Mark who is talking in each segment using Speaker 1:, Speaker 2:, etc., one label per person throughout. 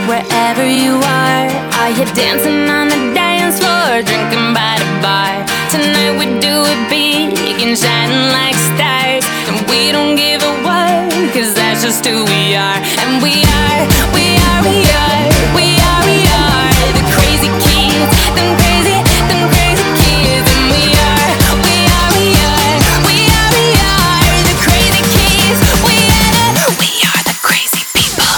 Speaker 1: Wherever you are you dancing on the dance floor, drinking by the bar? Tonight we do it big and shining like stars, and we don't give a what, 'cause that's just who we are. And we are the crazy kids, them crazy kids. And we are the crazy kids. We are the crazy people.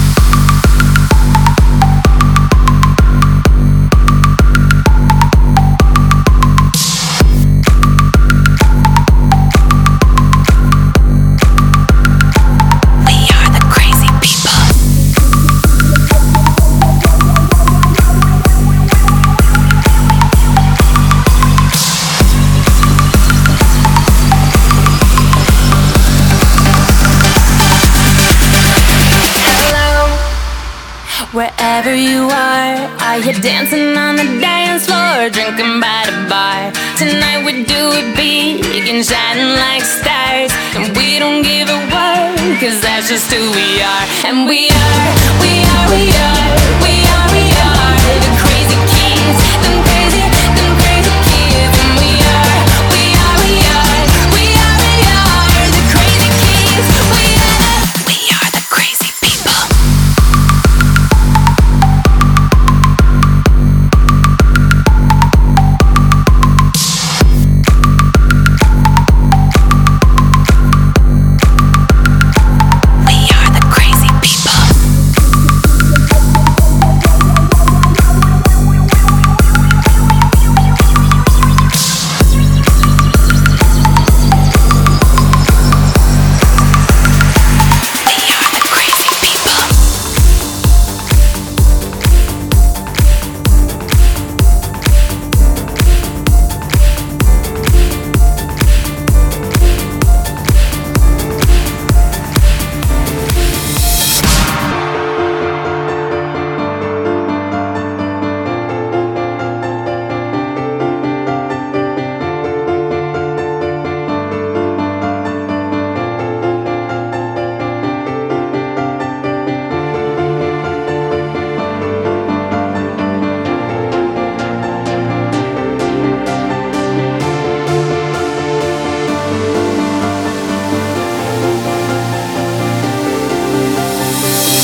Speaker 1: Wherever you are you dancing on the dance floor, drinking by the bar? Tonight we do it big and shining like stars, and we don't give a what, 'cause that's just who we are. And we